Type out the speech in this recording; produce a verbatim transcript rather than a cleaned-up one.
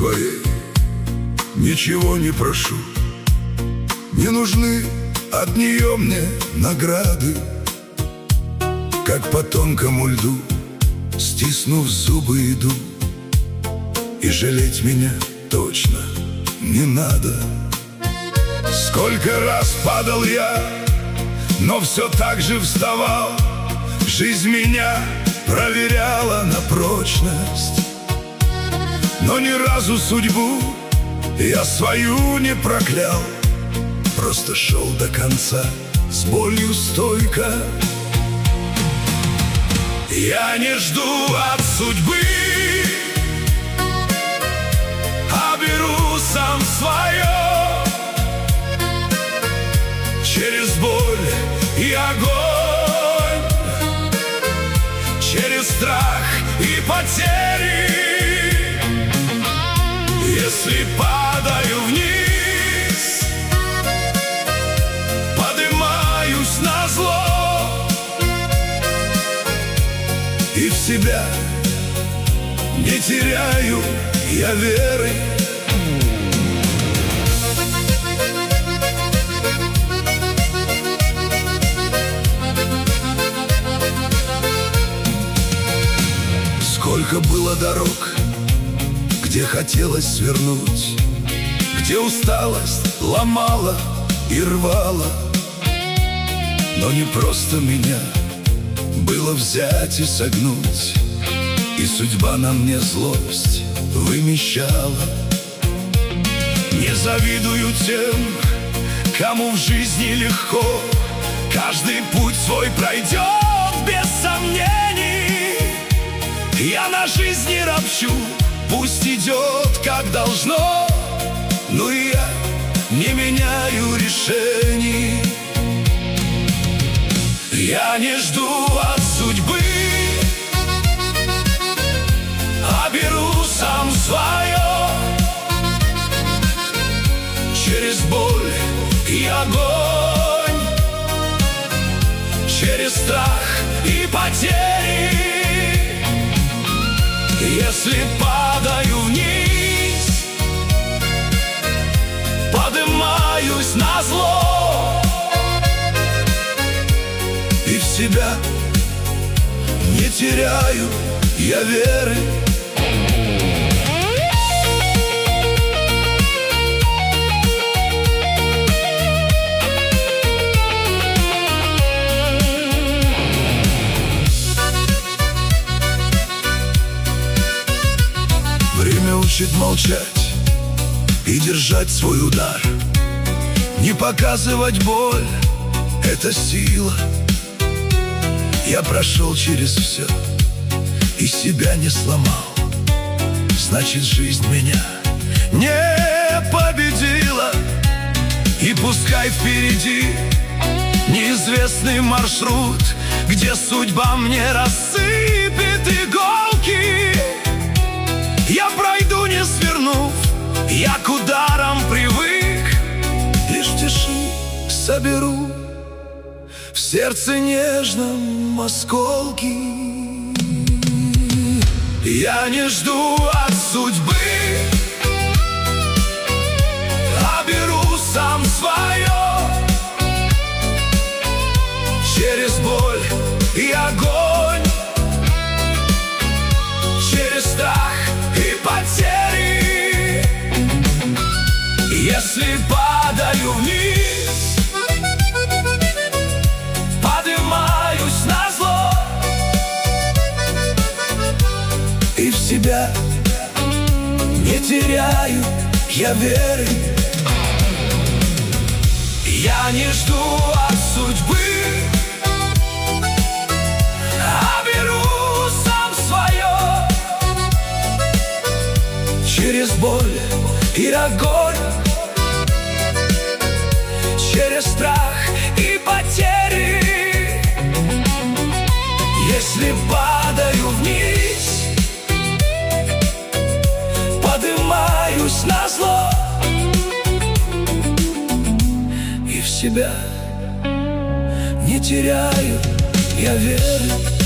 своей ничего не прошу. Не нужны от нее мне награды. Как по тонкому льду, стиснув зубы, иду, и жалеть меня точно не надо. Сколько раз падал я, но все так же вставал. Жизнь меня проверяла на прочность, но ни разу судьбу я свою не проклял. Просто шел до конца с болью стойко. Я не жду от судьбы, а беру сам свое. Через боль и огонь, через страх и потери. Если падаю вниз, поднимаюсь назло, и в себя не теряю я веры. Сколько было дорог, где хотелось свернуть, где усталость ломала и рвала. Но не просто меня было взять и согнуть, и судьба на мне злость вымещала. Не завидую тем, кому в жизни легко, каждый путь свой пройдет без сомнений. Я на жизни ропщу, пусть идет как должно, но и я не меняю решений. Я не жду от судьбы, а беру сам свое. Через боль и огонь, через страх и потери. Если падаю вниз, поднимаюсь назло, и в себя не теряю я веры. Время учит молчать и держать свой удар. Не показывать боль — это сила. Я прошел через все и себя не сломал. Значит, жизнь меня не победила. И пускай впереди неизвестный маршрут, где судьба мне рассыпет иголки. Я пройду, не свернув, я к ударам привык. Лишь в тиши соберу в сердце нежном осколки. Я не жду от судьбы, а беру сам свое. Через боль и огонь, через страх и потери. Если падаю вниз, поднимаюсь назло, и в себя не теряю я веры. Я не жду от судьбы, а беру сам свое. Через боль и огонь, через страх и потери. Если падаю вниз, поднимаюсь назло, и в себя не теряю я веры.